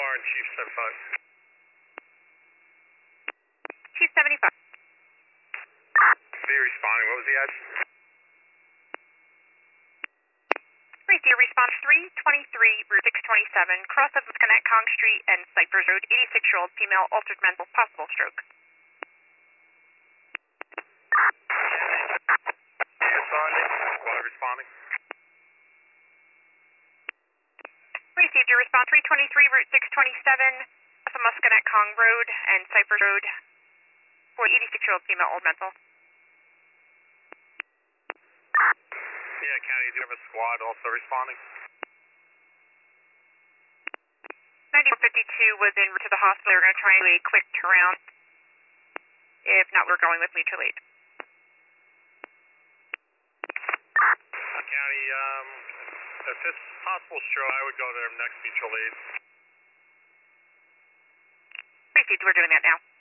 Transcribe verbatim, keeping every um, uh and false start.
R and Chief seventy-five. Chief seventy-five. Be responding. What was the address? Great, dear. Response three twenty-three, Route six twenty-seven, cross of Musconnett Kong Street and Cypress Road, eighty-six-year-old female, altered mental, possible stroke. Responding. Squad responding. Received your response three twenty-three, Route six twenty-seven, off of Musconnett Kong Road and Cypress Road, for eighty-six-year-old female, old mental. Yeah, County, do you have a squad also responding? ninety-one fifty-two was en route to the hospital. We're going to try and do a quick turnaround. If not, we're going with mutual aid. County, um, if it's possible, sure, I would go there next mutual aid. Received, we're doing that now.